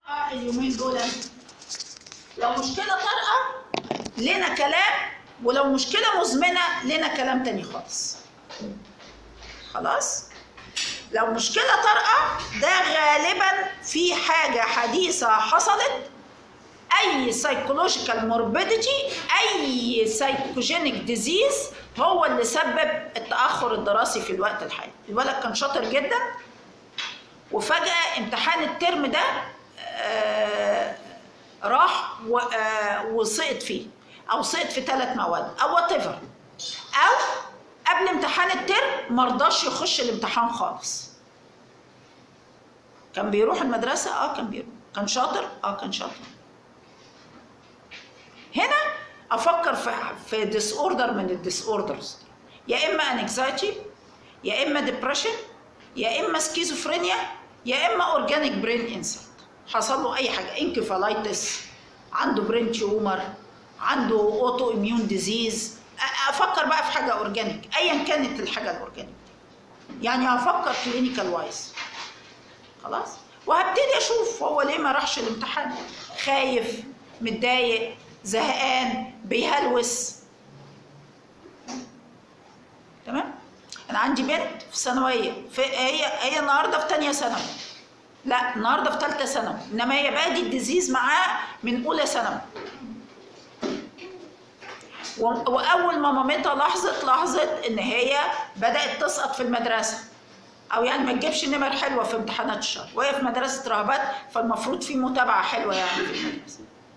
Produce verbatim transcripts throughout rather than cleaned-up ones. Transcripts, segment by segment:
اليومين دول لو مشكله طارئه لنا كلام، ولو مشكله مزمنه لنا كلام تاني خالص. خلاص؟ لو مشكله طارئه ده غالبا في حاجه حديثه حصلت، اي سايكولوجيكال موربيديتي، اي سايكوجينيك ديزيز هو اللي سبب التاخر الدراسي في الوقت الحالي. الولد كان شاطر جدا وفجاه امتحان الترم ده آه راح آه وسقط فيه، او سقط في ثلاث مواد او وات ايفر، او قبل امتحان الترم ما رضاش يخش الامتحان خالص. كان بيروح المدرسه؟ اه كان بيروح. كان شاطر؟ اه كان شاطر. هنا افكر في في ديس اوردر من الديس اوردرز، يا اما انكزايتي، يا اما ديبريشن، يا اما سكيزوفرينيا، يا اما اورجانيك برين انسلت. حصل له اي حاجه، انكفالايتس، عنده برين تيومر، عنده اوتو اميون ديزيز. افكر بقى في حاجه اورجانيك ايا كانت الحاجه الاورجانيك، يعني هفكر كلينيكال وايز. خلاص؟ وهبتدي اشوف هو ليه ما راحش الامتحان، خايف، متضايق، زهقان، بيهلوس. تمام؟ انا عندي بنت في ثانويه، في هي هي النهارده في ثانيه ثانوي، لا النهارده في ثالثه ثانوي، انما هي بادي الديزيز معاه من اولى ثانوي. واول ما مامتها لاحظت لاحظت ان هي بدات تسقط في المدرسه، او يعني ما تجيبش نمر حلوه في امتحانات الشهر، وهي في مدرسه رهبات، فالمفروض في متابعه حلوه يعني في المدرسه.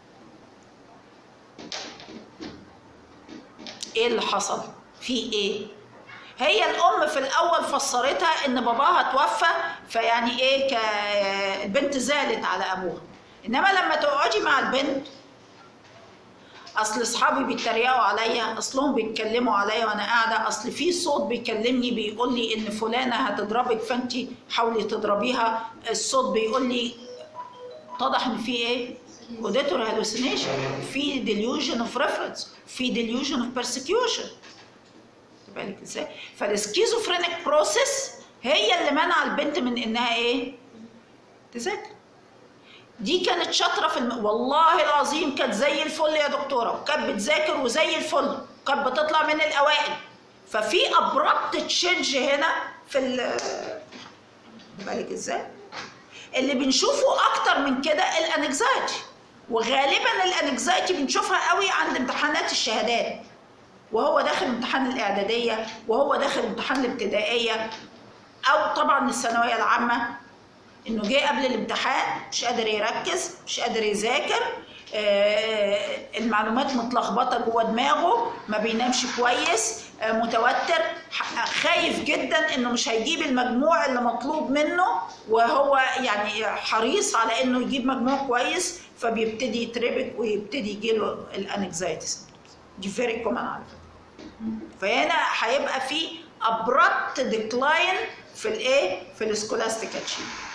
ايه اللي حصل؟ في ايه؟ هي الام في الاول فسرتها ان باباها توفى، فيعني ايه ك... البنت زعلت على ابوها. انما لما تقعدي مع البنت، اصل اصحابي بيتريقوا عليا، اصلهم بيتكلموا عليا وانا قاعده، اصل في صوت بيكلمني بيقول لي ان فلانه هتضربك فانت حاولي تضربيها، الصوت بيقول لي، اتضح ان في ايه؟ اوديتور هالوسينيشن، في ديليوجن اوف ريفرنس، في ديليوجن اوف بيرسكيوشن. بالك ازاي؟ فالسكيزوفرينيك بروسيس هي اللي منع البنت من انها ايه؟ تذاكر. دي كانت شاطره في الم... والله العظيم كانت زي الفل يا دكتوره، وكانت بتذاكر وزي الفل، وكانت بتطلع من الاوائل. ففي ابربت تشينج هنا في ال بالك ازاي؟ اللي بنشوفه اكتر من كده الانكزايتي، وغالبا الانكزايتي بنشوفها قوي عند امتحانات الشهادات، وهو داخل امتحان الاعداديه، وهو داخل امتحان الابتدائيه، او طبعا الثانويه العامه، انه جه قبل الامتحان مش قادر يركز، مش قادر يذاكر، آه المعلومات متلخبطه جوه دماغه، ما بينامش كويس، آه متوتر، خايف جدا انه مش هيجيب المجموع اللي مطلوب منه، وهو يعني حريص على انه يجيب مجموع كويس، فبيبتدي يتربك ويبتدي يجيله الانكزايتي. دي فيري كومن على فكره. فهنا هيبقى في ابربت ديكلاين في الايه؟ في السكولاستيك اتشيفمنت.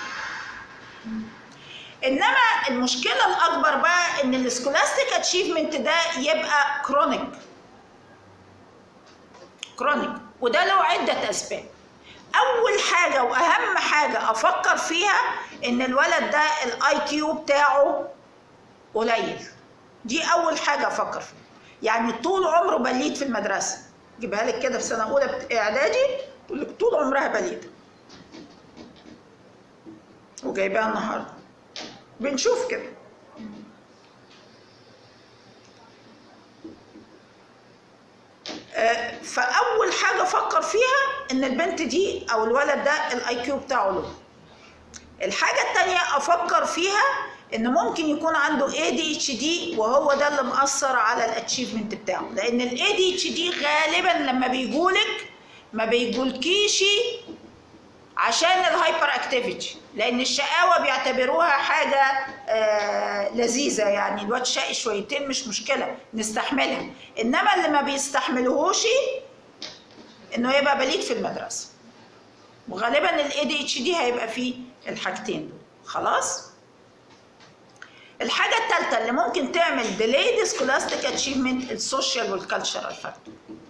انما المشكله الاكبر بقى ان السكولاستيك اتشيفمنت ده يبقى كرونيك. كرونيك، وده له عده اسباب. اول حاجه واهم حاجه افكر فيها ان الولد ده الاي كيو بتاعه قليل. دي اول حاجه افكر فيها. يعني طول عمره بليد في المدرسه، جيبها لك كده في سنه اولى اعدادي تقول لك طول عمرها بليده، وجايباها النهارده. بنشوف كده. آه فاول حاجه افكر فيها ان البنت دي او الولد ده الاي كيو بتاعه له. الحاجه الثانيه افكر فيها ان ممكن يكون عنده اي دي اتش دي، وهو ده اللي مأثر على الاتشيفمنت بتاعه، لان الاي دي اتش دي غالبا لما بيجولك ما بيجولكيش عشان الهايبر اكتيفيتي، لان الشقاوه بيعتبروها حاجه آه لذيذه، يعني الواد شقي شويتين مش مشكله نستحملها، انما اللي ما بيستحملوهوش انه يبقى بليد في المدرسه. وغالبا الاي دي اتش دي هيبقى فيه الحاجتين دول. خلاص؟ الحاجه الثالثه اللي ممكن تعمل ديليد سكولاستيك اتشيفمنت السوشيال والكالتشرال فاكتور.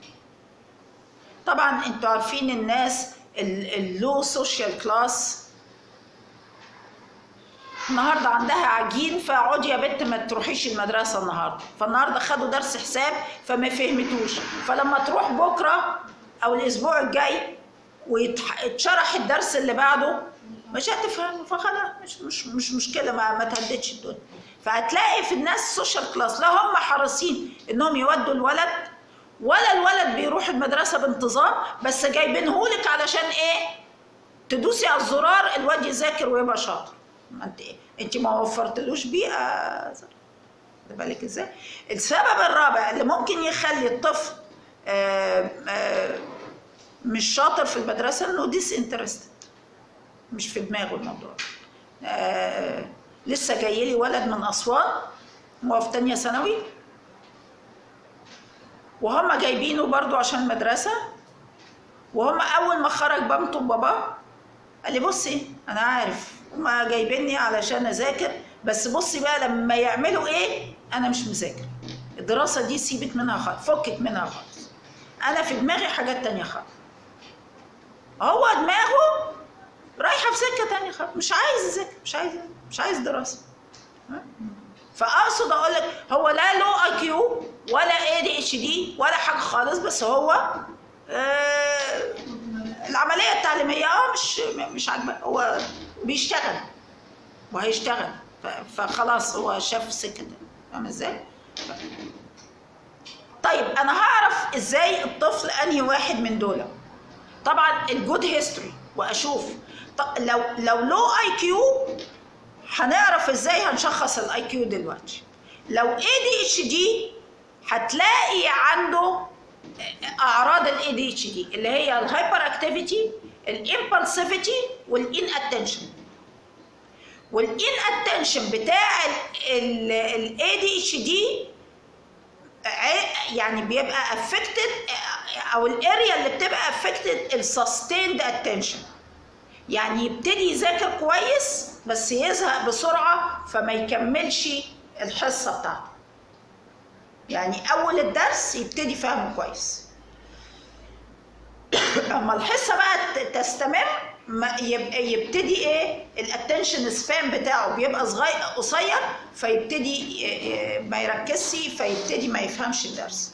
طبعا انتوا عارفين الناس اللو سوشيال كلاس النهارده عندها عجين، فاقعدي يا بنت ما تروحيش المدرسه النهارده، فالنهارده خدوا درس حساب فما فهمتوش، فلما تروح بكره او الاسبوع الجاي ويتشرح الدرس اللي بعده مش هتفهم، فخلاص مش مش مش مشكله، ما, ما تهددش الدنيا. فهتلاقي في الناس سوشيال كلاس لا هم حريصين انهم يودوا الولد ولا الولد بيروح المدرسه بانتظام، بس جايبينهولك علشان ايه؟ تدوسي على الزرار الواد يذاكر ويبقى شاطر. ما انت ايه؟ انت ما وفرتلوش بيئه. خد بالك ازاي؟ السبب الرابع اللي ممكن يخلي الطفل آآ آآ مش شاطر في المدرسه انه ديس انترستد، مش في دماغه الموضوع. لسه جاي لي ولد من اسوان هو في تانية ثانوي، وهم جايبينه برضو عشان المدرسه، وهم اول ما خرج بامته وباباه قال لي بصي انا عارف هما جايبيني علشان اذاكر، بس بصي بقى لما يعملوا ايه انا مش مذاكر، الدراسه دي سيبك منها خالص، فكك منها خالص، انا في دماغي حاجات تانية خالص. هو دماغه رايحه في سكه تانية خالص، مش عايز يذاكر، مش عايز مش عايز دراسه. فاقصد اقول لك هو لا لو اي كيو ولا اي دي اتش دي ولا حاجه خالص، بس هو آه العمليه التعليميه اه مش مش عاجباه، هو بيشتغل وهيشتغل، فخلاص هو شاف سكه، فاهم ازاي؟ طيب انا هعرف ازاي الطفل انهي واحد من دول؟ طبعا الجود هيستوري، واشوف لو لو لو اي كيو هنعرف ازاي هنشخص الاي كيو دلوقتي. لو اي دي اتش دي هتلاقي عنده اعراض الاي دي اتش دي اللي هي الهايبر اكتيفيتي، الامبلسيفيتي، والان اتنشن. والان اتنشن بتاع الاي دي اتش دي يعني بيبقى افكتد، او الاريا اللي بتبقى افكتد السستيند اتنشن، يعني يبتدي يذاكر كويس بس يزهق بسرعه فما يكملش الحصه بتاعته. يعني اول الدرس يبتدي فاهمه كويس، اما الحصه بقى تستمر يبقى يبتدي ايه الاتنشن سبان بتاعه بيبقى صغير قصير، فيبتدي ما يركزش، فيبتدي ما يفهمش الدرس.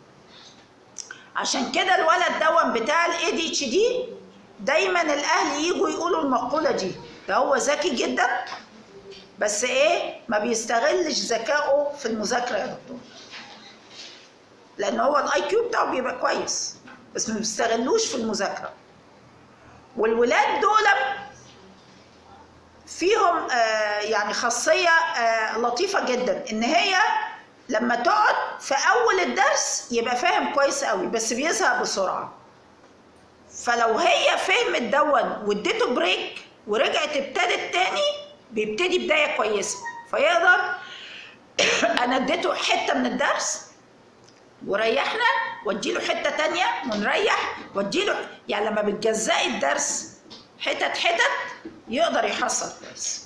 عشان كده الولد دون بتاع الاي دي اتش دي دايما الاهل يجوا يقولوا المقوله دي، ده هو ذكي جدا بس ايه ما بيستغلش ذكائه في المذاكره يا دكتور، لان هو الاي كيو بتاعه بيبقى كويس بس ما بيستغلوش في المذاكره. والولاد دول فيهم آه يعني خاصيه آه لطيفه جدا، ان هي لما تقعد في اول الدرس يبقى فاهم كويس قوي بس بيزهق بسرعه، فلو هي فهمت دون واديته بريك ورجعت ابتدت تاني بيبتدي بدايه كويسه، فيقدر انا اديته حته من الدرس وريحنا واديله حته تانيه ونريح واديله، يعني لما بتجزئي الدرس حتت حتت يقدر يحصل كويس.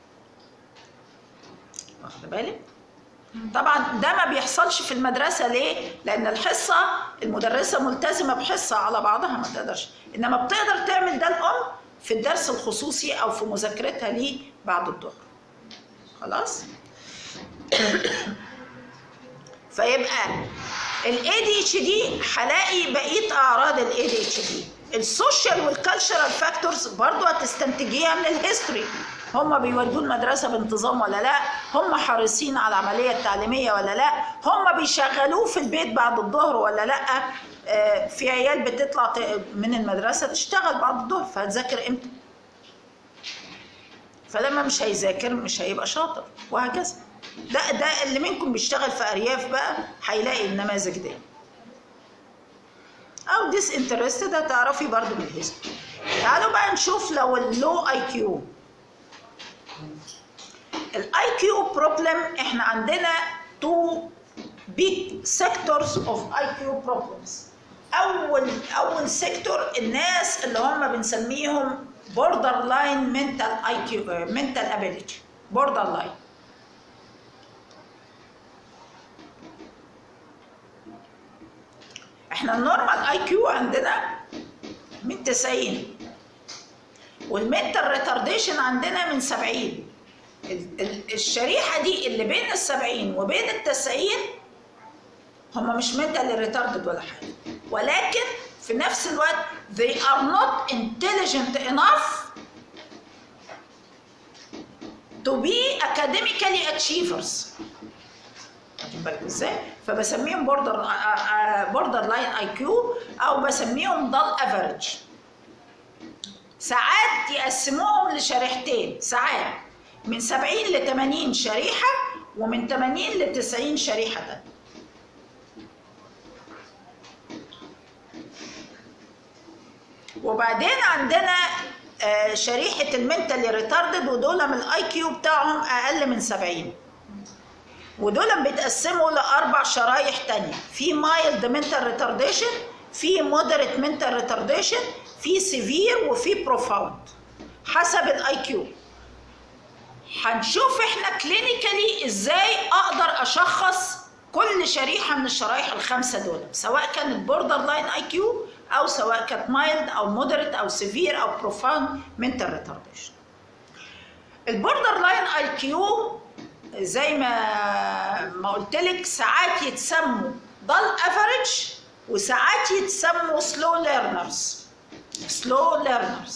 واخد بالك؟ طبعا ده ما بيحصلش في المدرسه، ليه؟ لان الحصه المدرسه ملتزمه بحصه على بعضها ما تقدرش، انما بتقدر تعمل ده الام في الدرس الخصوصي او في مذاكرتها ليه بعد الظهر. خلاص؟ فيبقى الاي دي اتش دي هلاقي بقيه اعراض الاي دي اتش دي. السوشيال والكالتشرال فاكتورز برضو هتستنتجيها من الهيستوري، هم بيودوا المدرسه بانتظام ولا لا، هم حريصين على العمليه التعليميه ولا لا، هم بيشغلوه في البيت بعد الظهر ولا لا. آه في عيال بتطلع من المدرسه تشتغل بعد الظهر، فهتذاكر امتى؟ فلما مش هيذاكر مش هيبقى شاطر، وهكذا. ده ده اللي منكم بيشتغل في ارياف بقى هيلاقي النماذج دي. او ديس انترستد هتعرفي برضو من الهيستوري. تعالوا بقى نشوف لو اللو اي كيو. الاي كيو بروبلم احنا عندنا تو بيج سيكتورز اوف اي كيو بروبلمز. اول اول سيكتور الناس اللي هم بنسميهم بوردر لاين منتال اي كيو منتال ابيليتي. بوردر لاين احنا النورمال اي كيو عندنا من تسعين، والمنتال ريتارديشن عندنا من سبعين. الشريحه دي اللي بين السبعين وبين التسعين هم مش mentally retarded ولا حاجه، ولكن في نفس الوقت they are not intelligent enough to be academically achievers. واخدين بالكم ازاي؟ فبسميهم border border line اي كيو او بسميهم dull average. ساعات يقسموهم لشريحتين، ساعات من سبعين ل ثمانين شريحه ومن ثمانين ل تسعين شريحه تانية. وبعدين عندنا شريحه المنتالي ريتاردد ودول من الاي كيو بتاعهم اقل من سبعين، ودول بيتقسموا لاربع شرايح تانية، في مايلد منتال ريتارديشن، في مودريت منتال ريتارديشن، في سيفير وفي بروفاوند حسب الاي كيو. هنشوف احنا كلينيكالي ازاي اقدر اشخص كل شريحه من الشرايح الخمسه دول، سواء كانت بوردر لاين اي كيو او سواء كانت مايلد او مودريت او سيفير او بروفاوند منتال ريتارديشن. البوردر لاين اي كيو زي ما ما قلت لك ساعات يتسموا dull average وساعات يتسموا slow learners. slow learners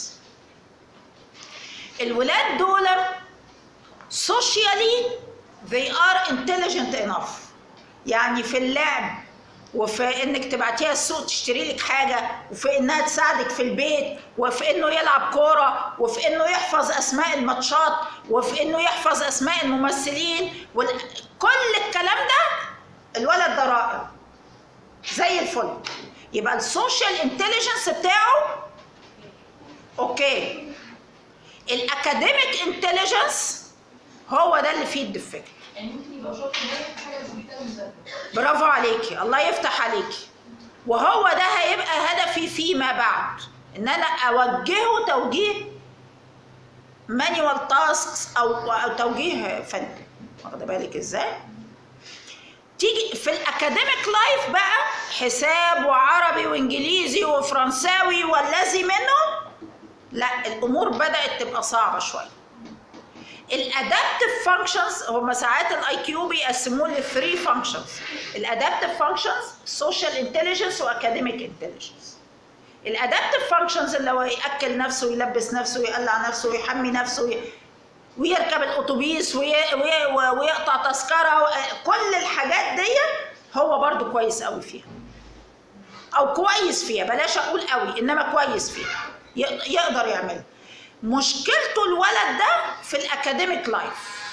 الولاد دول socially they are intelligent enough، يعني في اللعب وفي انك تبعتيها السوق تشتري لك حاجه، وفي انها تساعدك في البيت، وفي انه يلعب كوره، وفي انه يحفظ اسماء الماتشات، وفي انه يحفظ اسماء الممثلين، كل الكلام ده الولد ده رائع زي الفل. يبقى السوشيال انتليجنس بتاعه اوكي. الاكاديميك انتليجنس هو ده اللي فيه الديفكت. يعني ممكن يبقى شاطر في حاجه بس محتاجه مذاكره. برافو عليكي، الله يفتح عليكي. وهو ده هيبقى هدفي فيما بعد، ان انا اوجهه توجيه مانيوال تاسكس او او توجيه فني. واخده بالك ازاي؟ تيجي في الاكاديميك لايف بقى حساب وعربي وانجليزي وفرنساوي والذي منه، لا الامور بدات تبقى صعبه شويه. الادابتيف فانكشنز هم ساعات الاي كيو بيقسموه لثري فانكشنز، الادابتيف فانكشنز سوشيال انتليجنس واكاديميك انتليجنس. الادابتيف فانكشنز اللي هو ياكل نفسه ويلبس نفسه ويقلع نفسه ويحمي نفسه ويركب الاتوبيس ويقطع تذكره، كل الحاجات دي هو برضو كويس قوي فيها، او كويس فيها، بلاش اقول قوي انما كويس فيها، يقدر يعملها. مشكلته الولد ده في الاكاديميك لايف.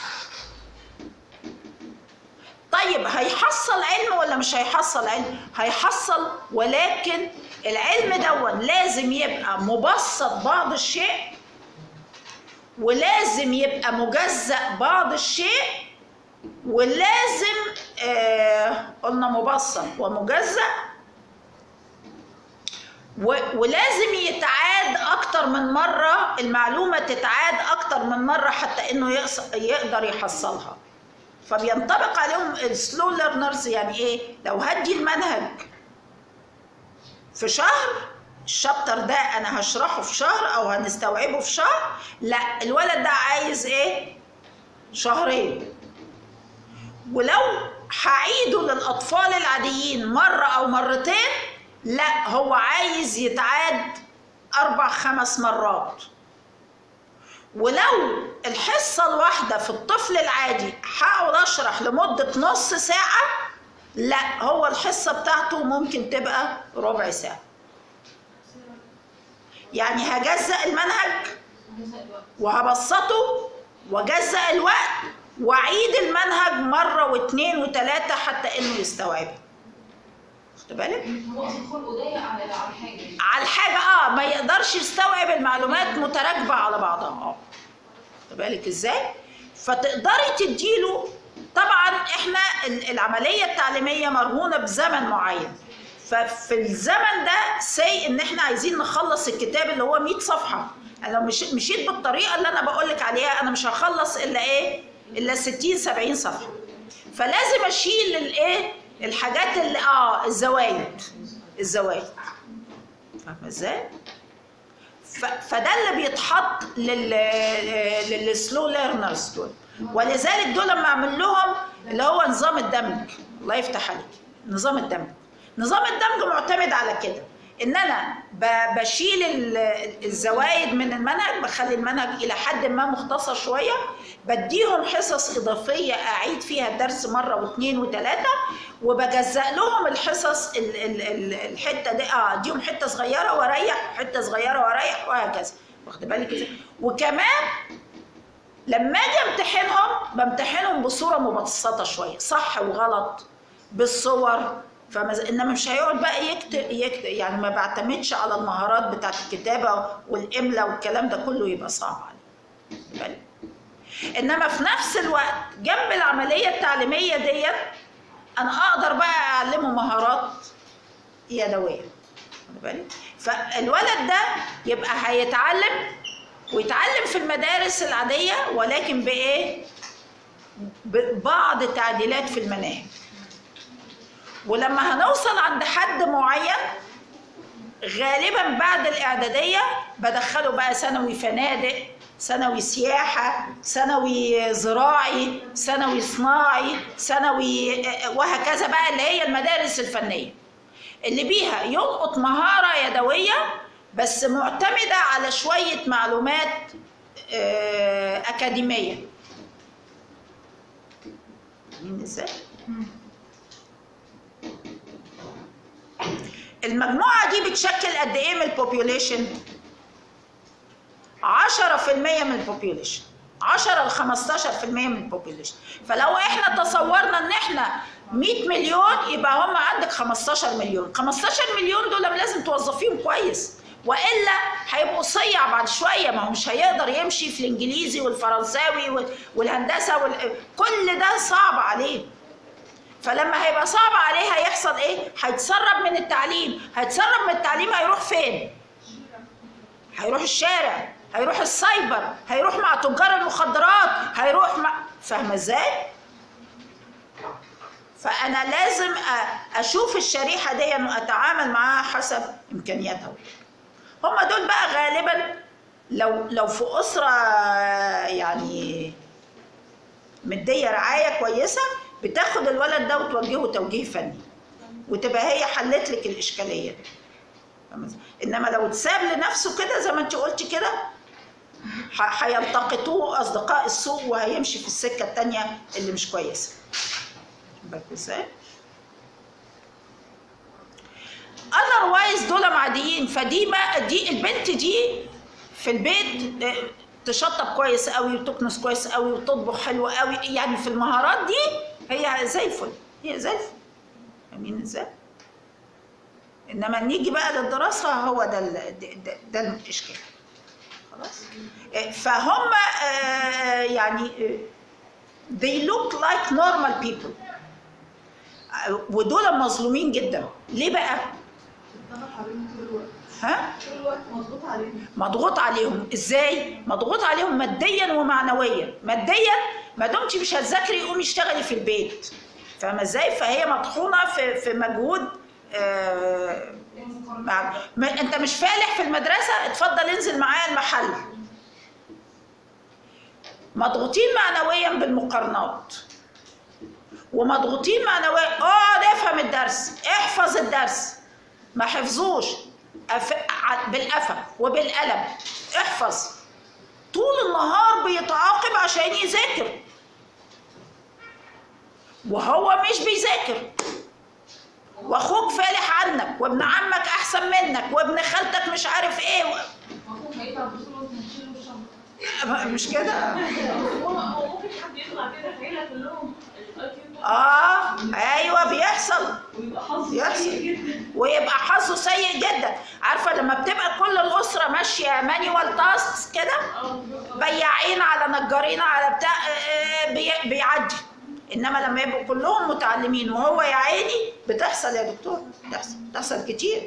طيب هيحصل علم ولا مش هيحصل علم؟ هيحصل، ولكن العلم دون لازم يبقى مبسط بعض الشيء، ولازم يبقى مجزأ بعض الشيء، ولازم آه قلنا مبسط ومجزأ، ولازم يتعاد اكتر من مره، المعلومه تتعاد اكتر من مره حتى انه يقدر يحصلها. فبينطبق عليهم السلو ليرنرز. يعني ايه؟ لو هدي المنهج في شهر، الشابتر ده انا هشرحه في شهر او هنستوعبه في شهر، لا الولد ده عايز ايه؟ شهرين. ولو هعيده للاطفال العاديين مره او مرتين، لا هو عايز يتعاد أربع خمس مرات. ولو الحصة الواحدة في الطفل العادي هقعد أشرح لمدة نص ساعة، لا هو الحصة بتاعته ممكن تبقى ربع ساعة. يعني هجزأ المنهج وهبسطه وجزأ الوقت وأعيد المنهج مرة واثنين وثلاثة حتى إنه يستوعبها. خد بالك؟ هو خلقه ضيق على على حاجه على الحاجه اه ما يقدرش يستوعب المعلومات متراكبه على بعضها. اه خد بالك ازاي؟ فتقدري تديله. طبعا احنا العمليه التعليميه مرهونه بزمن معين، ففي الزمن ده سي ان احنا عايزين نخلص الكتاب اللي هو مية صفحه. انا لو مش مشيت بالطريقه اللي انا بقول لك عليها انا مش هخلص الا ايه؟ الا ستين سبعين صفحه. فلازم اشيل الايه؟ الحاجات اللي اه الزوايد الزوايد فاهمه ازاي؟ فده اللي بيتحط لل للسلو ليرنرز دول، ولذلك دول لما اعمل لهم اللي هو نظام الدمج. الله يفتح عليك. نظام الدمج نظام الدمج معتمد على كده، ان انا بشيل الزوايد من المنهج، بخلي المنهج الى حد ما مختصر شويه، بديهم حصص اضافيه اعيد فيها الدرس مره واثنين وثلاثه، وبجزأ لهم الحصص الحته دي، اه اديهم حته صغيره واريح، حته صغيره واريح، وهكذا. واخد بالك ازاي؟ وكمان لما اجي امتحنهم بمتحنهم بصوره مبسطه شويه، صح وغلط بالصور، فمز... انما مش هيقعد بقى يكتب يكتب يعني ما بعتمدش على المهارات بتاعت الكتابه والاملاء والكلام ده كله، يبقى صعب عليه. انما في نفس الوقت جنب العمليه التعليميه ديت انا اقدر بقى اعلمه مهارات يدويه. فالولد ده يبقى هيتعلم ويتعلم في المدارس العاديه، ولكن بايه؟ ببعض التعديلات في المناهج. ولما هنوصل عند حد معين غالبا بعد الاعداديه بدخله بقى ثانوي فنادق، ثانوي سياحه، ثانوي زراعي، ثانوي صناعي، ثانوي وهكذا بقى، اللي هي المدارس الفنيه اللي بيها يلقط مهاره يدويه بس معتمده على شويه معلومات اكاديميه. فاهمين ازاي؟ المجموعه دي بتشكل قد ايه من البوبيوليشن؟ عشرة في المية من البوبيوليشن، عشرة ل خمستاشر في المية من البوبيوليشن. فلو احنا تصورنا ان احنا مية مليون يبقى هم عندك خمستاشر مليون. خمستاشر مليون دول لازم توظفيهم كويس، والا هيبقوا صيع بعد شويه، ما هو مش هيقدر يمشي في الانجليزي والفرنساوي والهندسه وال... كل ده صعب عليه. فلما هيبقى صعب عليه هيحصل ايه؟ هيتسرب من التعليم، هيتسرب من التعليم هيروح فين؟ هيروح الشارع، هيروح السايبر، هيروح مع تجار المخدرات، هيروح مع، فاهمه ازاي؟ فانا لازم اشوف الشريحه دي واتعامل معاها حسب امكانياتها. هم دول بقى غالبا لو لو في اسره يعني مديه رعايه كويسه بتاخد الولد ده وتوجهه توجيه فني، وتبقى هي حلت لك الاشكاليه دي. انما لو اتساب لنفسه كده زي ما انت قلتي كده هيلتقطوه اصدقاء السوء وهيمشي في السكه الثانيه اللي مش كويسه. بالك ازاي؟ اذروايز دول عاديين. فدي بقى دي البنت دي في البيت تشطب كويس قوي وتكنس كويس قوي وتطبخ حلو قوي، يعني في المهارات دي هي زي الفل، هي زي الفل. فاهمين ازاي؟ انما نيجي بقى للدراسه هو ده ده, ده الاشكال. خلاص؟ فهم يعني they look like normal people، ودول مظلومين جدا. ليه بقى؟ ها؟ طول الوقت مضغوط عليهم. مضغوط عليهم ازاي؟ مضغوط عليهم ماديا ومعنويا. ماديا ما دمتي مش هتذاكري قومي اشتغلي في البيت. فاهمه ازاي؟ فهي مطحونه في في مجهود. آه ما انت مش فالح في المدرسه، اتفضل انزل معايا المحل. مضغوطين معنويا بالمقارنات، ومضغوطين معنويا اقعد افهم الدرس، احفظ الدرس. ما حفظوش أف... بالقفا وبالقلم، احفظ. طول النهار بيتعاقب عشان يذاكر وهو مش بيذاكر، واخوك فالح عنك، وابن عمك احسن منك، وابن خالتك مش عارف ايه و... اخوك هيتعب بسرعه وتنشيله الشنطه. مش كده؟ هو ممكن حد يطلع كده العيله كلهم اه ايوه بيحصل، ويبقى حظه بيحصل سيء جدا، ويبقى حظه سيء جدا. عارفه لما بتبقى كل الاسره ماشيه مانيوال تاسكس كده، بياعين على نجارين على بتاع، بي- بيعدي. انما لما يبقوا كلهم متعلمين وهو يا عيني، بتحصل يا دكتور، بتحصل بتحصل كتير.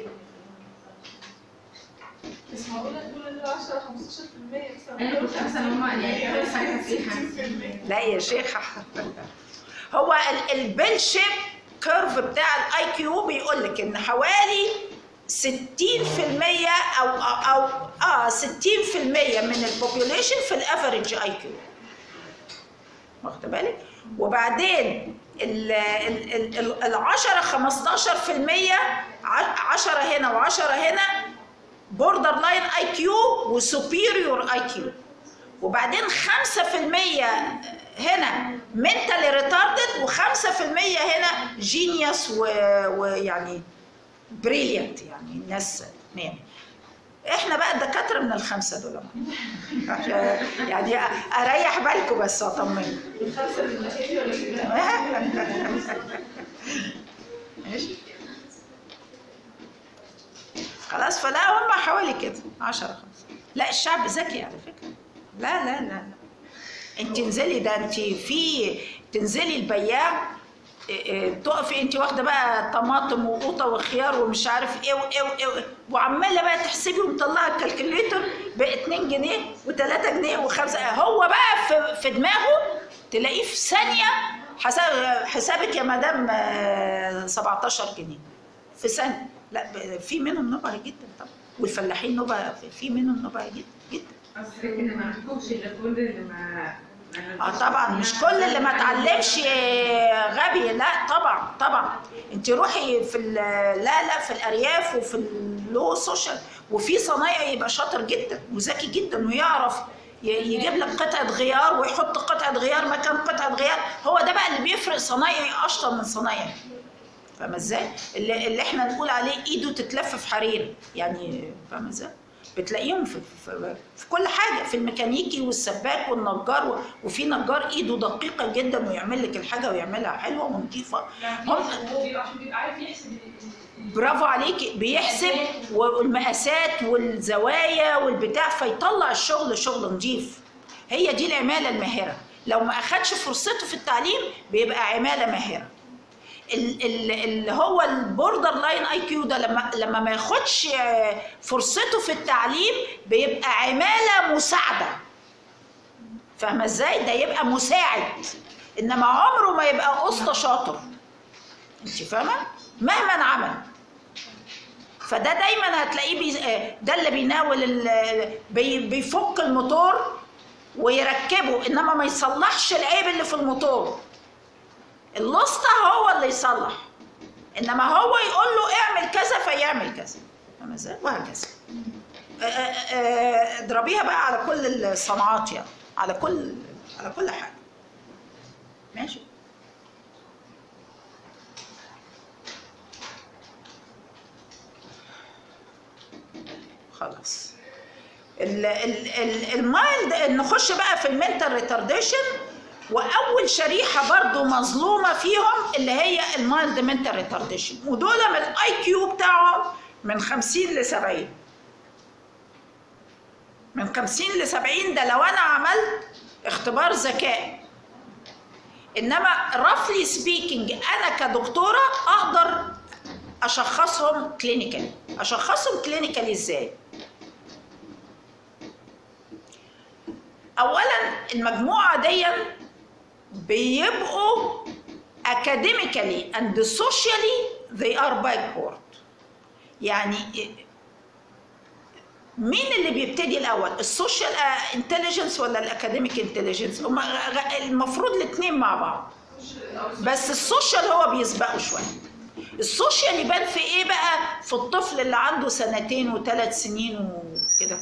بس معقوله تقول اللي هو عشرة خمستاشر في المية بس انا كنت احسن هما يعني بس حاجه فيها. لا يا شيخه، هو البيل شيب كيرف بتاع الاي كيو بيقول لك ان حوالي ستين في المية او او اه ستين في المية من البوبيوليشن في الافريج اي كيو، واخد بالك؟ وبعدين ال ال ال ال عشرة خمستاشر في المية، عشرة هنا وعشرة هنا بوردر لاين اي كيو وسوبيريور اي كيو، وبعدين خمسة في المية هنا منتالي ريتاردد وخمسة في المية هنا جينيوس ويعني بريليانت، يعني الناس نام. احنا بقى الدكاتره من الخمسه دول يعني اريح بالكم بس واطمنكم. الخمسه اللي ماشيه ولا ماشي خلاص. فلا هم حوالي كده عشرة خمسة. لا الشعب ذكي على فكره. لا لا لا لا انت انزلي، ده انت في تنزلي البياع تقفي انت واخده بقى طماطم وقوطه وخيار ومش عارف ايه وايه وايه وعماله بقى تحسبي ومطلعه الكالكوليتر ب اتنين جنيه و3 جنيه و5. هو بقى في, في دماغه تلاقيه في ثانيه حساب حسابك يا مدام سبعتاشر جنيه في ثانيه. لا في منهم نبهه جدا طبعا، والفلاحين نبهه، في منهم نبهه جدا جدا. اصل ان ما عندكمش الا كل اللي ما اه طبعا مش كل اللي ما اتعلمش غبي، لا طبعا طبعا. انت روحي في لا لا في الارياف وفي اللو سوشيال وفي صنايعي يبقى شاطر جدا وذكي جدا ويعرف يجيب لك قطعه غيار ويحط قطعه غيار مكان قطعه غيار. هو ده بقى اللي بيفرق صنايعي اشطر من صنايعي، فاهمه ازاي؟ اللي, اللي احنا نقول عليه ايده تتلف في حرير، يعني فاهمه ازاي؟ بتلاقيهم في, في, في كل حاجه، في الميكانيكي والسباك والنجار، وفي نجار ايده دقيقه جدا ويعمل لك الحاجه ويعملها حلوه ونظيفه. هو بيبقى عشان بيبقى عارف يحسب. برافو عليكي، بيحسب والمقاسات والزوايا والبتاع فيطلع الشغل شغل نظيف. هي دي العماله الماهره. لو ما اخدش فرصته في التعليم بيبقى عماله ماهره. اللي هو البوردر لاين اي كيو ده لما لما ما ياخدش فرصته في التعليم بيبقى عماله مساعده، فاهمه ازاي؟ ده يبقى مساعد، انما عمره ما يبقى اسطى شاطر. انت فاهمه؟ مهما عمل. فده دايما هتلاقيه بي... ده اللي بيناول ال... بي... بيفك الموتور ويركبه، انما ما يصلحش العيب اللي في الموتور. الوسطى هو اللي يصلح، انما هو يقول له اعمل كذا فيعمل كذا، فاهمه ازاي؟ وهكذا. اضربيها بقى على كل الصناعات، يعني على كل على كل حاجه. ماشي. خلاص. المايلد نخش بقى في المنتال ريتارديشن، واول شريحه برضو مظلومه فيهم اللي هي المايلد منتال ريتارديشن، ودول من الاي كيو بتاعهم من خمسين ل سبعين. من خمسين ل سبعين ده لو انا عملت اختبار ذكاء، انما رفلي سبيكينج انا كدكتوره اقدر اشخصهم كلينيكالي. اشخصهم كلينيكالي ازاي؟ اولا المجموعه دي بيبقوا academically and socially they are backward. يعني مين اللي بيبتدي الاول؟ السوشيال انتليجنس ولا الاكاديميك انتليجنس؟ المفروض الاثنين مع بعض، بس السوشيال هو بيسبقه شويه. السوشيال يبان في ايه بقى؟ في الطفل اللي عنده سنتين وثلاث سنين وكده،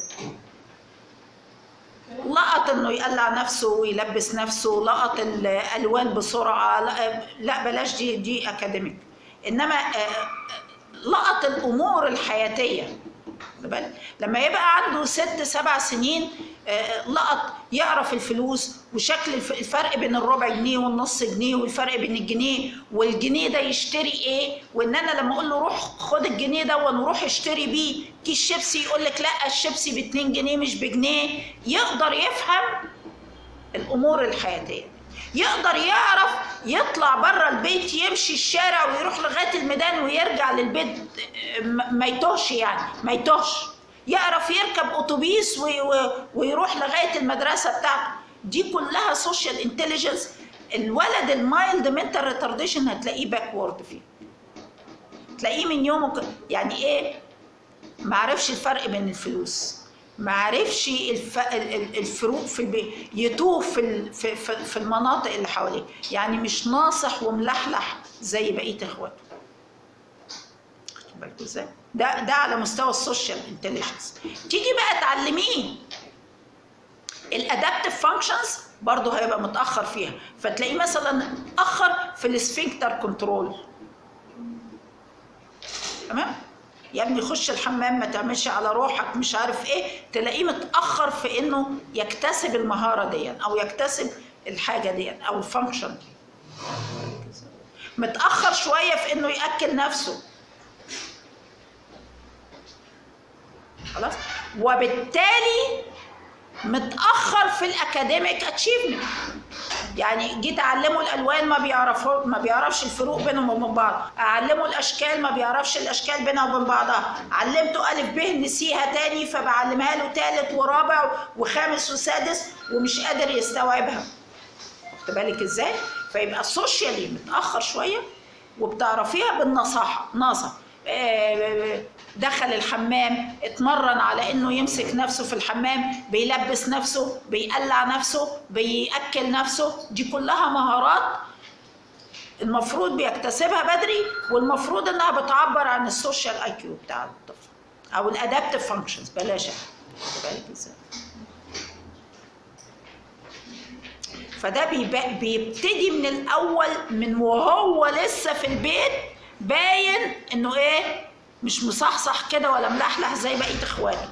لقط انه يقلع نفسه ويلبس نفسه، لقط الالوان بسرعه، لا بلاش دي دي اكاديميك. انما لقط الامور الحياتيه، لما يبقى عنده ست سبع سنين لقط يعرف الفلوس وشكل الفرق بين الربع جنيه والنص جنيه والفرق بين الجنيه والجنيه ده يشتري ايه، وان انا لما اقول له روح خد الجنيه ده ونروح اشتري بيه كيس شيبسي يقول لك لا الشيبسي ب اتنين جنيه مش بجنيه. يقدر يفهم الامور الحياتيه، يقدر يعرف يطلع بره البيت يمشي الشارع ويروح لغايه الميدان ويرجع للبيت ما يتوهش، يعني ما يتوهش. يعرف يركب اتوبيس ويروح لغايه المدرسه بتاعته. دي كلها سوشيال انتليجنس. الولد المايلد منتال ريتارديشن هتلاقيه باكورد فيه، تلاقيه من يومه يعني ايه، ما عرفش الفرق بين الفلوس، ما عرفش الف... الفروق في البيت، يتوه في في في المناطق اللي حواليه، يعني مش ناصح وملحلح زي بقيه اخواته. خدوا بالكم ازاي؟ ده ده على مستوى السوشيال انتليجنس. تيجي بقى تعلميه الادابتيف فانكشنز، برضه هيبقى متاخر فيها، فتلاقيه مثلا اتاخر في السفنكتر كنترول. تمام؟ يا ابني خش الحمام، ما تعملش على روحك، مش عارف ايه، تلاقيه متاخر في انه يكتسب المهاره دي او يكتسب الحاجه دي او الفانكشن دي. متاخر شويه في انه ياكل نفسه. خلاص؟ وبالتالي متاخر في الاكاديميك اتشيفمنت. يعني جيت اعلمه الالوان ما بيعرفوا ما بيعرفش الفروق بينهم وبين بعض، اعلمه الاشكال ما بيعرفش الاشكال بينها وبين بعضها، علمته الف ب نسيها تاني فبعلمها له ثالث ورابع وخامس وسادس ومش قادر يستوعبها. واخد بالك ازاي؟ فيبقى السوشيالي متاخر شويه، وبتعرفيها بالنصاحه. ناصح، دخل الحمام، اتمرن على انه يمسك نفسه في الحمام، بيلبس نفسه، بيقلع نفسه، بيأكل نفسه. دي كلها مهارات المفروض بيكتسبها بدري، والمفروض انها بتعبر عن السوشيال اي كيو بتاع الطفل او الادابتيف فانكشنز. بلاش فده بيبتدي من الاول، من وهو لسه في البيت باين انه ايه، مش مصحصح كده ولا ملحلح زي بقيه اخواته.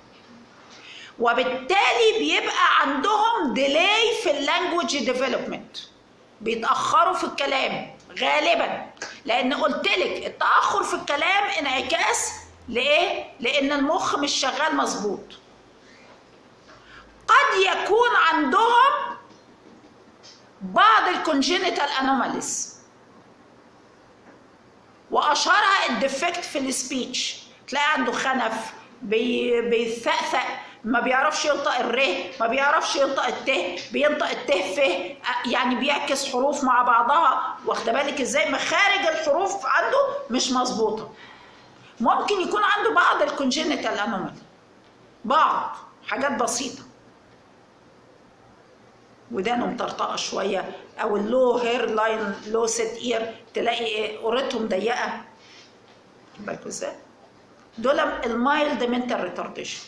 وبالتالي بيبقى عندهم ديلي في اللانجوج ديفلوبمنت، بيتاخروا في الكلام غالبا، لان قلت لك التاخر في الكلام انعكاس لايه؟ لان المخ مش شغال مظبوط. قد يكون عندهم بعض الكونجينيتال انوماليز، واشهرها الديفكت في السبيتش. تلاقي عنده خنف، بي بيثقثق، ما بيعرفش ينطق الر، ما بيعرفش ينطق الت، بينطق الت ف، يعني بيعكس حروف مع بعضها. واخده بالك ازاي؟ مخارج الحروف عنده مش مظبوطه. ممكن يكون عنده بعض الكونجينيتال انومالي، بعض حاجات بسيطه، ودانه مطرطقه شويه، او اللو هير لاين، لو سيت اير، تلاقي قرتهم ضيقه. بالكوا ازاي؟ دول المايلد منتال ريتارديشن.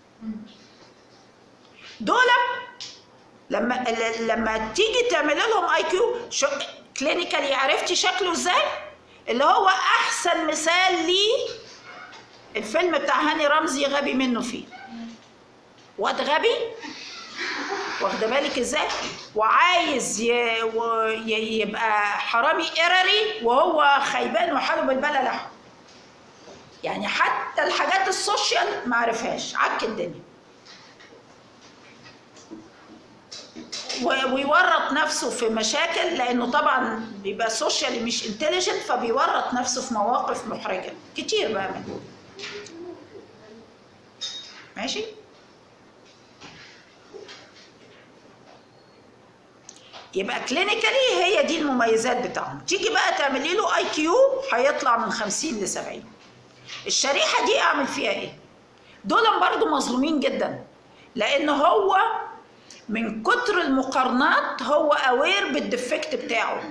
دول لما لما تيجي تعمل لهم اي كيو كلينيكالي، عرفتي شكله ازاي؟ اللي هو احسن مثال ليه الفيلم بتاع هاني رمزي غبي منه فيه. واد غبي، واخده بالك ازاي؟ وعايز يبقى حرامي قرري وهو خيبان وحاله بالبلا لحم. يعني حتى الحاجات السوشيال ما عرفهاش، عك الدنيا. ويورط نفسه في مشاكل، لانه طبعا بيبقى سوشيال مش انتليجنت، فبيورط نفسه في مواقف محرجه كتير بقى منه. ماشي؟ يبقى كلينيكالي هي دي المميزات بتاعهم. تيجي بقى تعملي له اي كيو هيطلع من خمسين ل سبعين. الشريحه دي اعمل فيها ايه؟ دول برضو مظلومين جدا، لان هو من كتر المقارنات هو اوير بالديفكت بتاعه.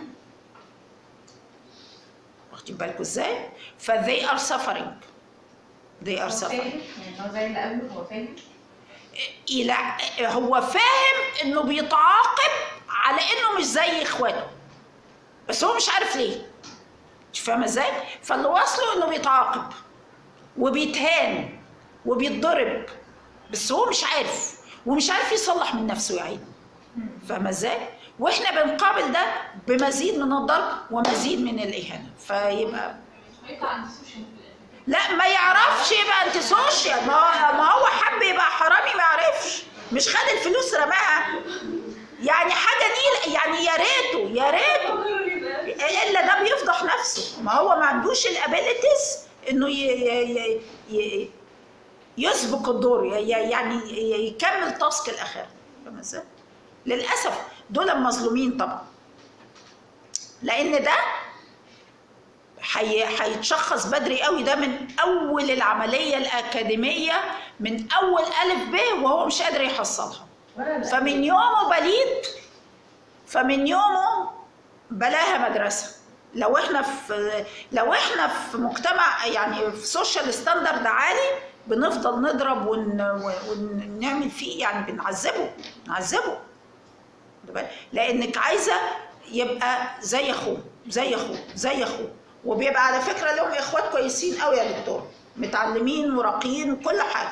واخدين بالكم ازاي؟ ف they are suffering. they are suffering. يعني هو زي اللي قبله، هو فاهم؟ الى هو فاهم انه بيتعاقب على انه مش زي اخواته، بس هو مش عارف ليه. مش فاهمه ازاي؟ فاللي واصله انه بيتعاقب وبيتهان وبيتضرب، بس هو مش عارف، ومش عارف يصلح من نفسه يا عيني. فاهمه ازاي؟ واحنا بنقابل ده بمزيد من الضرب ومزيد من الاهانه. فيبقى هيطلع عند السوشيال. لا، ما يعرفش يبقى انت سوشيال. ما هو ما هو حب يبقى حرامي، ما يعرفش، مش خد الفلوس رماها. يعني حاجه نيل، يعني يا ريته يا ريته الا ده بيفضح نفسه. ما هو ما عندوش الابيليتيز انه ي... ي... ي... يسبق الدور، يعني يكمل تاسك الاخر. فاهمه ازاي؟ للاسف دول مظلومين طبعا، لان ده هيتشخص بدري قوي. ده من اول العمليه الاكاديميه، من اول الف ب وهو مش قادر يحصلها. فمن يومه بليد، فمن يومه بلاها مدرسه. لو احنا في لو احنا في مجتمع يعني في سوشيال ستاندرد عالي بنفضل نضرب ون... ونعمل فيه، يعني بنعذبه نعذبه لانك عايزه يبقى زي اخوه زي اخوه زي اخوه. وبيبقى على فكره لهم اخوات كويسين قوي يا دكتور، متعلمين وراقيين وكل حاجه.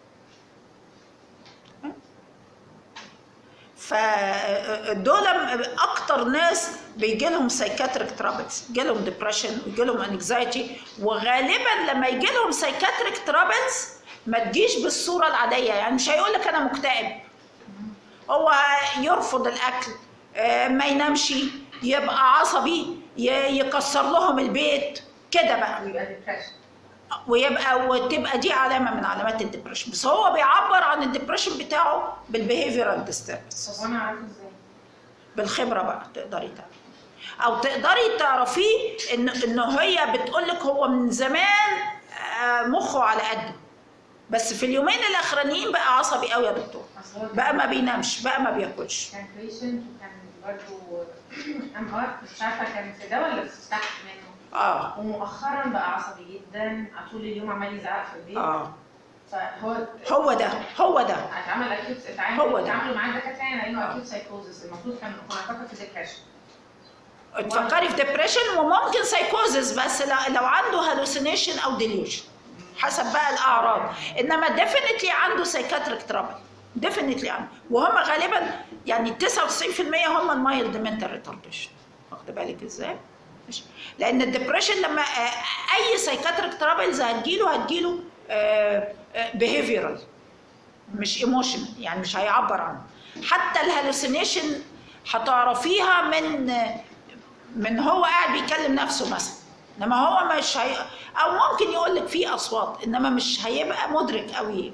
فدول اكتر ناس بيجي لهم سايكاتريك ترابلز، يجي لهم ديبريشن ويجي لهم انكزايتي. وغالبا لما يجي لهم سايكاتريك ترابلز ما تجيش بالصوره العاديه، يعني مش هيقول لك انا مكتئب، هو يرفض الاكل، ما ينامش، يبقى عصبي، يكسر لهم البيت كده بقى، ويبقى وتبقى دي علامه من علامات الدبريشن. بس هو بيعبر عن الدبريشن بتاعه بالبيهيفيرال ديستربنس. طب وانا عارفه ازاي؟ بالخبره بقى تقدري تعرفي، او تقدري تعرفيه ان ان هي بتقول لك هو من زمان مخه على قده، بس في اليومين الاخرانيين بقى عصبي قوي يا دكتور، بقى ما بينامش، بقى ما بياكلش. كان بيشنت وكان برضه ام ار، مش عارفه كان في ده ولا بتستحق منه. اه ومؤخرا بقى عصبي جدا، طول اليوم عمال يزعق في البيت. اه فهو هو ده هو ده اتعمل اكيوت، اتعامل اتعاملوا معاه دكاتره يعني لانه اكيوت سايكوزس، المفروض كان نفكر في ديبريشن. تفكري في ديبريشن وممكن سايكوزس، بس لو عنده هالوسينيشن او ديليوجن حسب بقى الاعراض. انما ديفينتلي عنده سايكاتريك ترابل، ديفينتلي عنده. وهم غالبا يعني تسعة وتسعين في المية هم المايلد منتال ريتارديشن. واخد بالك ازاي؟ لان الديبريشن لما اي سايكاتريك ترابلز هتجيله هتجيله بيهيفيرال مش ايموشنال، يعني مش هيعبر عنه. حتى الهالوسينيشن هتعرفيها من من هو قاعد بيكلم نفسه مثلا، انما هو مش هي، او ممكن يقول لك في اصوات انما مش هيبقى مدرك قوي.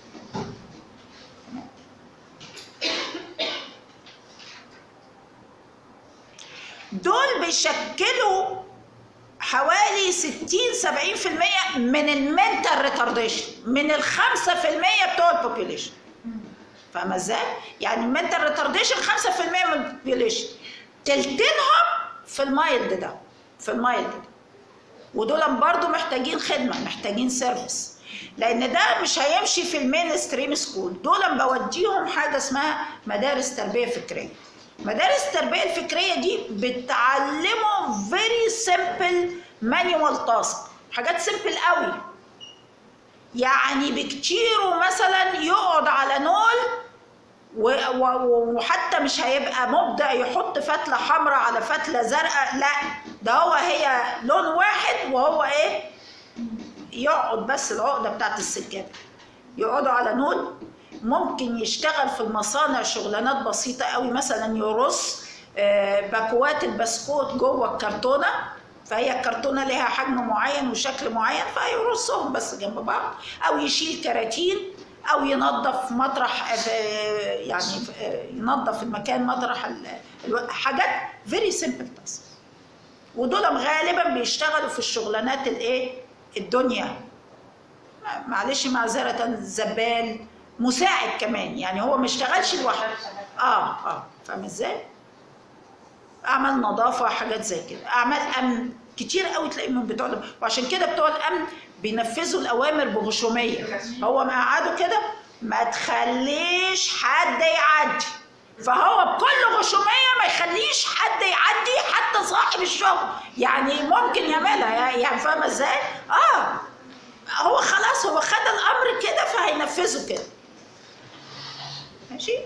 دول بيشكلوا حوالي ستين سبعين في المية من المنتال ريتارديشن، من ال خمسة في المية بتوع البوبيوليشن. فاهمه ازاي؟ يعني المنتال ريتارديشن خمسة في المية من البوبيوليشن، تلتينهم في المايلد ده، في المايلد ده. ودول برضو محتاجين خدمه، محتاجين سيرفيس، لان ده مش هيمشي في المين ستريم سكول. دول بوديهم حاجه اسمها مدارس تربيه فكريه. مدارس التربيه الفكريه دي بتعلمه فيري سمبل مانيوال تاسك، حاجات سمبل قوي. يعني بكتيره مثلا يقعد على نول وحتى مش هيبقى مبدع يحط فتله حمراء على فتله زرقاء، لا ده هو هي لون واحد، وهو ايه يقعد بس العقده بتاعت السجاده. يقعدوا على نول، ممكن يشتغل في المصانع شغلانات بسيطه قوي، مثلا يرص باكوات البسكوت جوه الكرتونه، فهي الكرتونه لها حجم معين وشكل معين فيرصهم بس جنب بعض، او يشيل كراتين، او ينظف مطرح، يعني ينظف المكان مطرح حاجات فيري سمبل تاسك. ودول غالبا بيشتغلوا في الشغلانات الايه الدنيا، معلش معذره، زبال، مساعد كمان، يعني هو ما اشتغلش لوحده. اه اه فاهمه ازاي؟ اعمال نظافه، حاجات زي كده، اعمال امن كتير قوي تلاقيهم بتوع. وعشان كده بتوع الامن بينفذوا الاوامر بغشوميه. هو مقعده كده ما تخليش حد يعدي، فهو بكل غشوميه ما يخليش حد يعدي، حتى صاحب الشغل يعني ممكن يعملها، يعني فاهمه ازاي؟ اه هو خلاص هو خد الامر كده فهينفذه كده. ماشي؟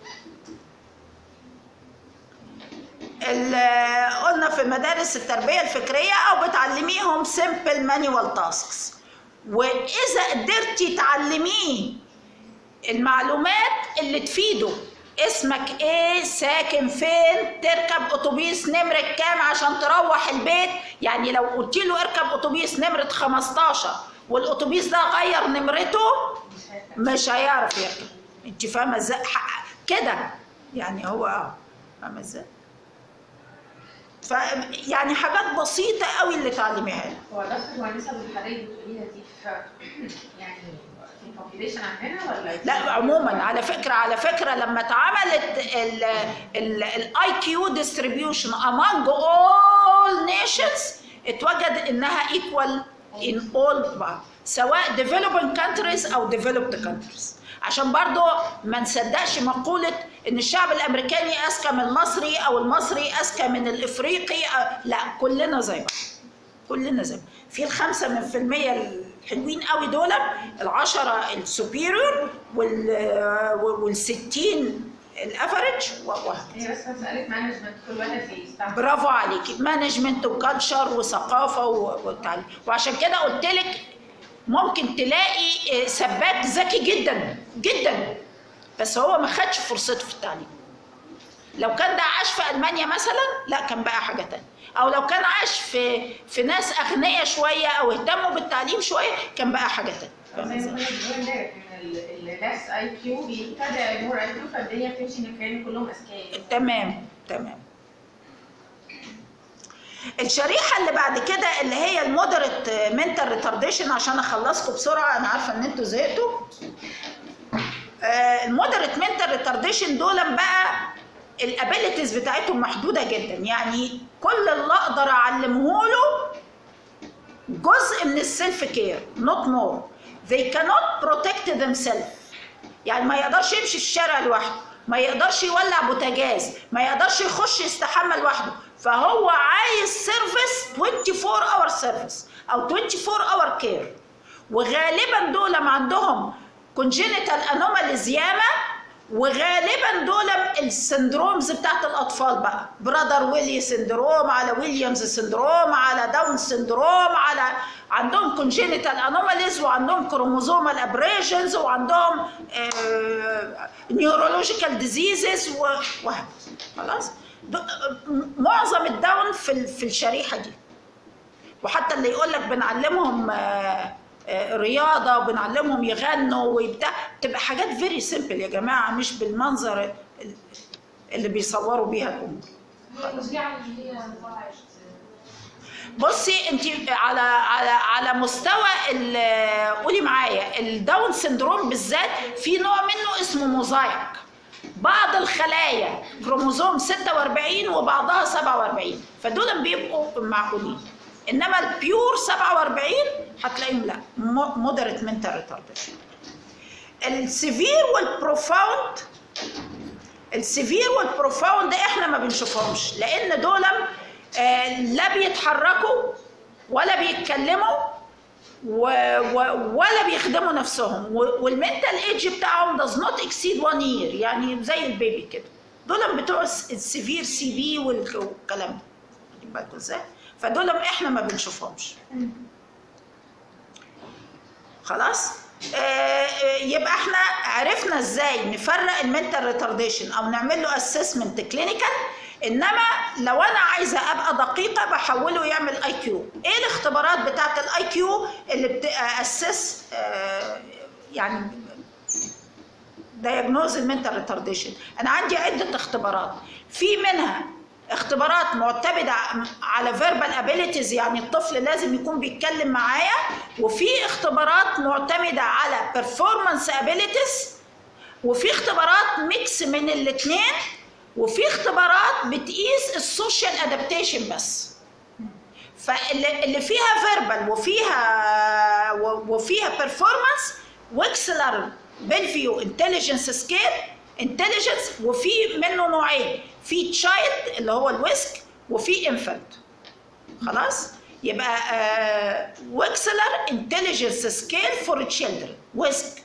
قلنا في مدارس التربيه الفكريه او بتعلميهم سمبل مانيوال تاسكس، واذا قدرتي تعلميه المعلومات اللي تفيده، اسمك ايه، ساكن فين، تركب اتوبيس نمره كام عشان تروح البيت. يعني لو قلت له اركب اتوبيس نمره خمستاشر والاتوبيس ده غير نمرته مش هيعرف يركب. انت فاهمه ازاي كده؟ يعني هو اه فاهمه ازاي؟ ف يعني حاجات بسيطه قوي اللي تعلميها له. هو دكتور هو النسب الحراريه اللي بتقوليها دي في يعني في البوبيليشن عندنا ولا؟ لا عموما على فكره على فكره لما اتعملت الاي كيو ديستريبيوشن among all nations اتوجد انها equal in all سواء developing countries او developed countries. عشان برضو ما نصدقش مقولة ان الشعب الامريكاني اذكى من المصري او المصري اذكى من الافريقي، لا كلنا زي بعض، كلنا زي بعض. في الخمسة من في المية الحلوين قوي دول، العشرة السوبيريور والستين الافريج وهكذا. هي بس مسألة مانجمنت كل واحد بيستعمل. برافو عليكي، مانجمنت وكالتشر وثقافة وتعليم. وعشان كده قلت لك ممكن تلاقي سباك ذكي جدا جدا بس هو ما خدش فرصته في التعليم. لو كان ده عاش في المانيا مثلا لا كان بقى حاجه ثانيه، او لو كان عاش في في ناس اغنياء شويه او اهتموا بالتعليم شويه كان بقى حاجه ثانيه. زي ما كنا بنقول امبارح ان الناس اي كيو بيبتدى مور اي كيو فالدنيا بتمشي ان كانوا كلهم اذكياء. تمام تمام. الشريحه اللي بعد كده اللي هي المودريت منتال ريتارديشن، عشان اخلصكم بسرعه انا عارفه ان انتوا زهقتوا. المودريت منتال ريتارديشن دول بقى الابيليتيز بتاعتهم محدوده جدا، يعني كل اللي اقدر اعلمه له جزء من السيلف كير not more. they cannot protect themselves، يعني ما يقدرش يمشي في الشارع لوحده، ما يقدرش يولع بوتاجاز، ما يقدرش يخش يستحمى لوحده، فهو عايز سيرفيس اتنين وعشرين اور سيرفيس او اتنين وعشرين اور كير. وغالبا دول ما عندهم كونجينيتال انوماليز ياما، وغالبا دول السندرومز بتاعت الاطفال بقى، برادر ويلي سندروم، على ويليامز سندروم، على داون سندروم، على عندهم كونجينيتال انوماليز وعندهم كروموزومال ابريشنز وعندهم نيورولوجيكال ديزيزز وهكذا. خلاص معظم الداون في في الشريحه دي. وحتى اللي يقول لك بنعلمهم رياضه وبنعلمهم يغنوا وبتاع، تبقى حاجات فيري سيمبل يا جماعه، مش بالمنظر اللي بيصوروا بيها الامور. بصي انت على على على مستوى قولي معايا الداون سندروم بالذات في نوع منه اسمه موزايك. بعض الخلايا كروموزوم ستة واربعين وبعضها سبعة واربعين، فدول بيبقوا معقولين. انما البيور سبعة واربعين هتلاقيهم لا مودريت منتال ريتارديشن. السيفير والبروفاوند، السيفير والبروفاوند احنا ما بنشوفهمش لان دول لا بيتحركوا ولا بيتكلموا ولا بيخدموا نفسهم، والمنتال ايدج بتاعهم does not exceed one year، يعني زي البيبي كده. دول بتوع السيفير سي بي والكلام ده، بالكم ازاي؟ فدول احنا ما بنشوفهمش. خلاص؟ آه يبقى احنا عرفنا ازاي نفرق المنتال ريتارديشن او نعمل له اسسمنت كلينيكال. انما لو انا عايزه ابقى دقيقه بحوله يعمل اي كيو. ايه الاختبارات بتاعت الاي كيو اللي بتاسس آه يعني دايجنوز المنتال ريتارديشن؟ انا عندي عده اختبارات، في منها اختبارات معتمده على فيربال ابيليتيز، يعني الطفل لازم يكون بيتكلم معايا، وفي اختبارات معتمده على بيرفورمانس ابيليتيز، وفي اختبارات ميكس من الاثنين، وفي اختبارات بتقيس السوشيال ادابتيشن بس. فاللي فيها فيربال وفيها وفيها بيرفورمانس ويكسلر بيلفيو انتليجنس سكيل انتليجنس، وفي منه نوعين، في تشايلد اللي هو الويسك وفي انفانت. خلاص؟ يبقى ويكسلر انتليجنس سكيل فور تشيلدرن ويسك.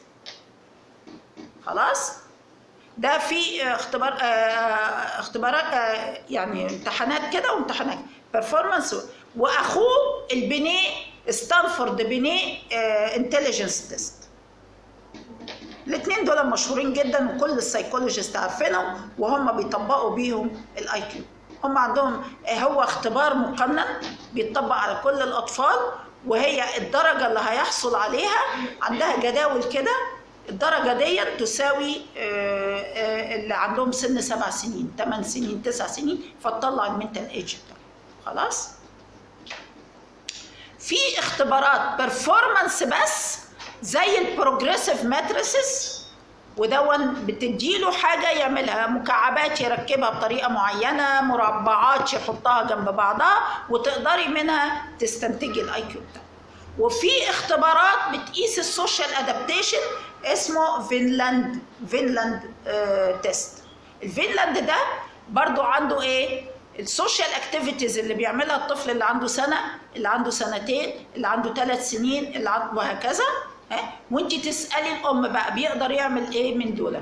خلاص؟ ده في اختبار اختبارات يعني امتحانات كده وامتحانات بيرفورمانس، واخوه البنيه ستانفورد بنيه انتليجنس تيست. الاثنين دول مشهورين جدا وكل السايكولوجيست عارفينهم وهم بيطبقوا بيهم الاي كيو. هم عندهم هو اختبار مقنن بيتطبق على كل الاطفال، وهي الدرجه اللي هيحصل عليها عندها جداول كده، الدرجه دي تساوي اللي عندهم سن سبع سنين، ثمان سنين، تسع سنين، فتطلع المنتال ايدج بتاعه. خلاص. في اختبارات بيرفورمانس بس زي البروجريسيف ماتريسز، ودون بتديله حاجه يعملها، مكعبات يركبها بطريقه معينه، مربعات يحطها جنب بعضها، وتقدري منها تستنتجي الاي كيو بتاعه. وفي اختبارات بتقيس السوشيال ادابتيشن اسمه فينلاند فينلاند اه تيست. الفينلاند ده برضو عنده ايه؟ السوشيال اكتيفيتيز اللي بيعملها الطفل اللي عنده سنه، اللي عنده سنتين، اللي عنده ثلاث سنين، اللي عنده وهكذا. ها، وانت تسالي الام بقى بيقدر يعمل ايه من دول.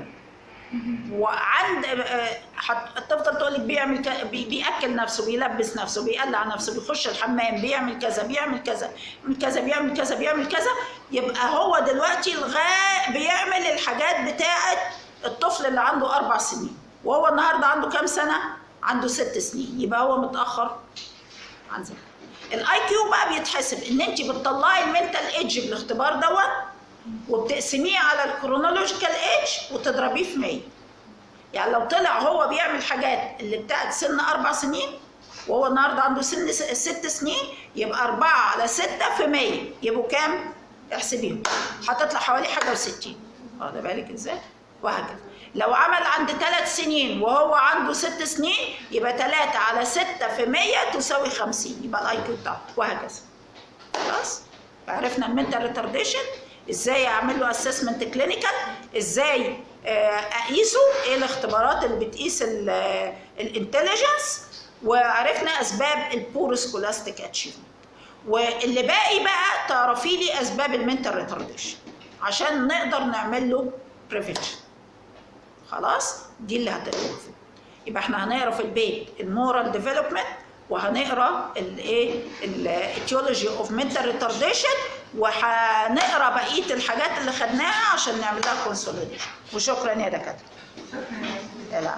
وعند هتفضل تقول لك بيعمل ك... بي... بياكل نفسه، بيلبس نفسه، بيقلع نفسه، بيخش الحمام، بيعمل كذا بيعمل كذا بيعمل كذا بيعمل كذا بيعمل كذا. يبقى هو دلوقتي لغايه بيعمل الحاجات بتاعه الطفل اللي عنده اربع سنين، وهو النهارده عنده كام سنه؟ عنده ست سنين، يبقى هو متاخر عن زمان. الاي كيو بقى بيتحسب ان انت بتطلعي المنتال ايدج بالاختبار دوت، وبتقسميه على الكرونولوجيكال ايدج وتضربيه في مية. يعني لو طلع هو بيعمل حاجات اللي بتاعت سن اربع سنين وهو النهارده عنده سن ست سنين، يبقى اربعة على ستة في مية يبقوا كام؟ احسبيهم، هتطلع حوالي حاجه وستين. واخده بالك ازاي؟ وهكذا. لو عمل عند ثلاث سنين وهو عنده ست سنين، يبقى ثلاثة على ستة في مية تساوي خمسين، يبقى الاي كيو بتاعته، وهكذا. خلاص؟ عرفنا المنتال ريتارديشن، ازاي اعمل له اسسمنت كلينيكال، ازاي اقيسه، ايه الاختبارات اللي بتقيس الانتليجنس، وعرفنا اسباب البور سكولاستيك اتشيفمنت. واللي باقي بقى تعرفي لي اسباب المنتال ريتارديشن عشان نقدر نعمل له بريفنشن. خلاص؟ دي اللي هتقرا. يبقى احنا هنقرا في البيت المورال ديفلوبمنت، وهنقرا الايه الايتيولوجي اوف منتال ريتارديشن، وهنقرا بقيه الحاجات اللي خدناها عشان نعمل لها كونسوليديشن. وشكرا يا دكاتره. العب.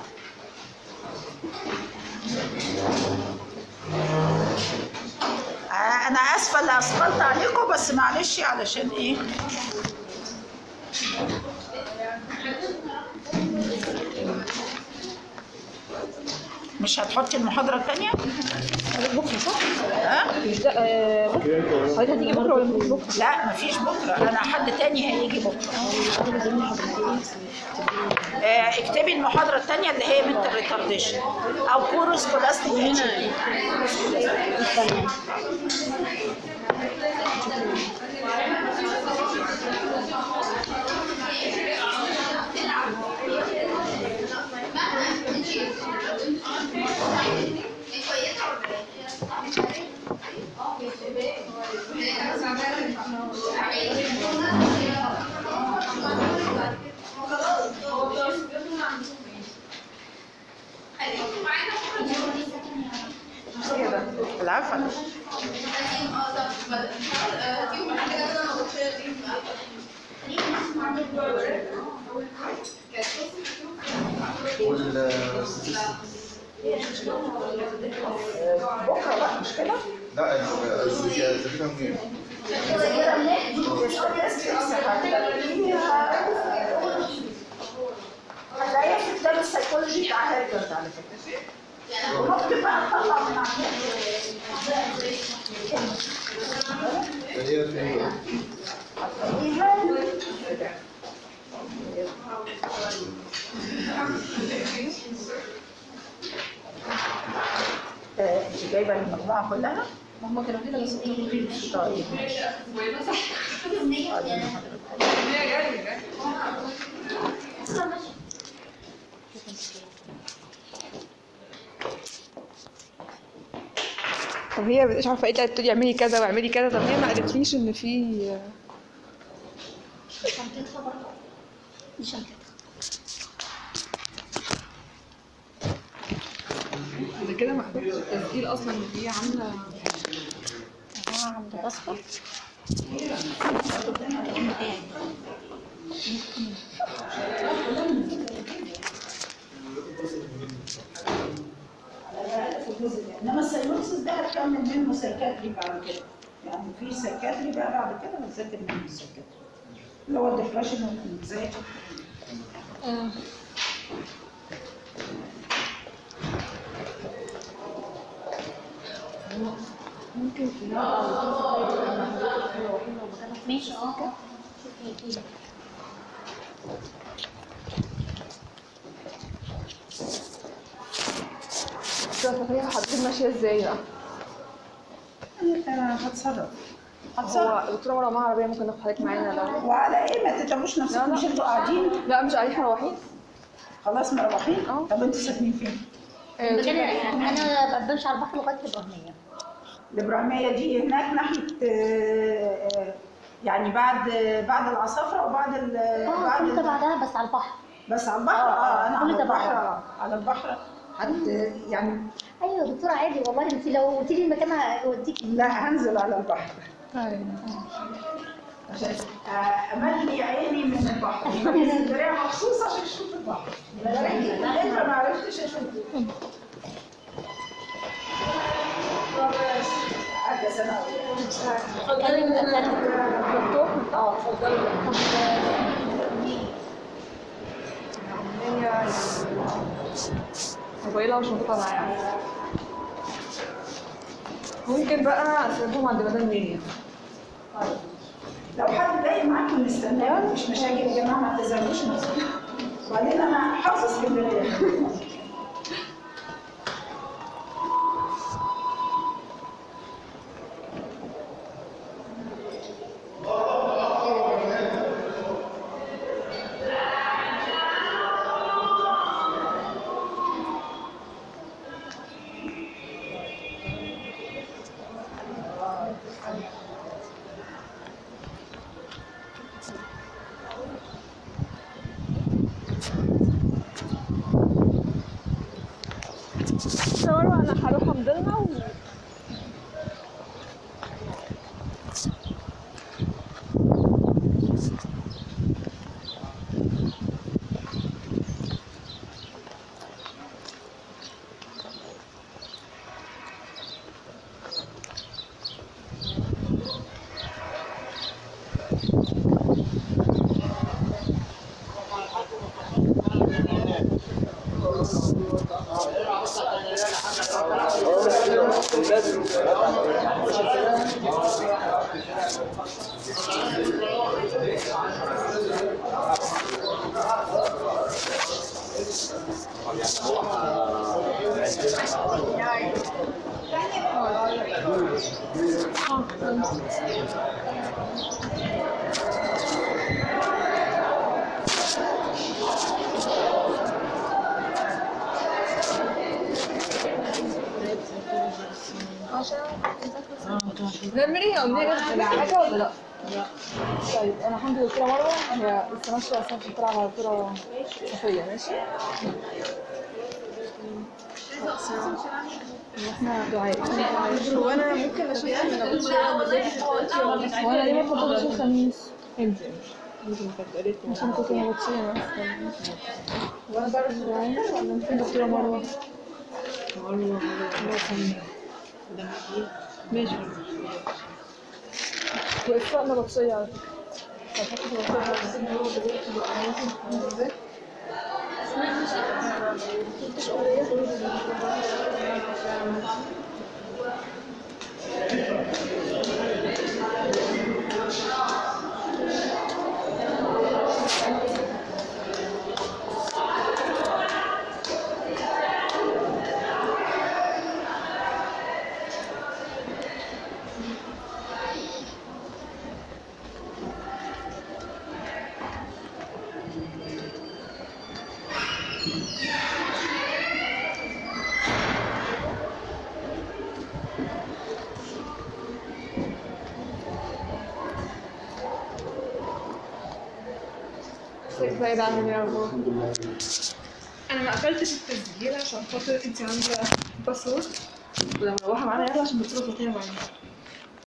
انا اسفه اللي اثقلت عليكم، بس معلش علشان ايه؟ مش هتحطي المحاضرة الثانية؟ بكرة صح؟ ها؟ مش ده آه، بكرة؟ حضرتك هتيجي بكرة ولا مش بكرة؟ لا مفيش بكرة، أنا حد تاني هيجي بكرة. آه، اكتبي المحاضرة الثانية اللي هي منتال ريتارديشن أو بور سكولاستيك اتشيفمنت. العفو. بكره بقى مش كده؟ لا الذاكرة منين؟ الذاكرة منين؟ الستاتستكس هتلاقيها في كتاب السيكولوجي بتاع هيرجرد على فكرة. وممكن بقى نطلع من عندنا. هي فين؟ انت جايبه المجموعه كلها؟ هم كانوا كده بس طيب. طب هي مش عارفه ايه اللي تقولي اعملي كذا واعملي كذا، طب هي ما قالتليش ان في مش هنكتب. ده كده محطوط التسجيل اصلا ان هي عامله انا عند باسبور انما السيروسس ده هتكمل منه سايكاتري بعد كده، يعني في سايكاتري بقى بعد كده هتذاكر منه السايكاتري اللي هو الديبريشن والانكزايتي. اه ممكن في نوع او اتنين لما هنروح لو مكانها ماشي اه السفرية حضرتك ماشية ازاي بقى؟ انا هتصرف هو الدكتورة مرة معاها عربية ممكن ناخد حضرتك معانا لو وعلى ايه ما تتعبوش نفسكم مش انتوا قاعدين لا مش قاعدين مروحين؟ خلاص مروحين؟ اه. طب انتوا ساكنين فين؟ المكان انا بمشي على البحر لغايه الابراهيميه. الابراهيميه دي هناك ناحيه آه، آه، يعني بعد بعد العصافره وبعد ال اه بعد كل ده ال- بعدها بس على البحر. بس على البحر اه انا كل على ده البحر بعدها. آه، على البحر حد يعني ايوه يا دكتوره عادي والله انت لو قلتي لي المكان هوديكي. لا هنزل على البحر عشان آه، املي عيني من البحر من اسكندريه مخصوص عشان اشوف البحر انت ما عرفتش اشوفه عدى سنه اتفضلي من دكتور؟ اه اتفضلي. هي موبايلها مش مقتنعة يعني ممكن بقى اسيبهم عند مدام ميريا. لو حد باقي معاكم نستناه مفيش مشاكل يا جماعه ما تزعلوش نفسكم وبعدين انا حافظه اسكندريه مروة انا هروح امضلنا و نعملي هي أمنية جت حاجة ولا لأ؟ لا. طيب أنا الحمد لله دكتورة مروة هي لسه ماشية أصلا في طلعة على دكتورة صفية ماشي؟ واحنا دعاء هو أنا ممكن أشوف من أبو هو أنا ليه ما فضلتش الخميس؟ انت عشان كنت مبطشية وأنا بعرف دعاء ولا ممكن دكتورة مروة؟ مروة مروة ماشي وإسراء نبطشية على فكرة ازاي عامل ايه اخبارك؟ انا ما قفلتش التسجيل عشان خاطر انت عامله باسورد ولما مروحه معانا يلا عشان بتصرف فيها معانا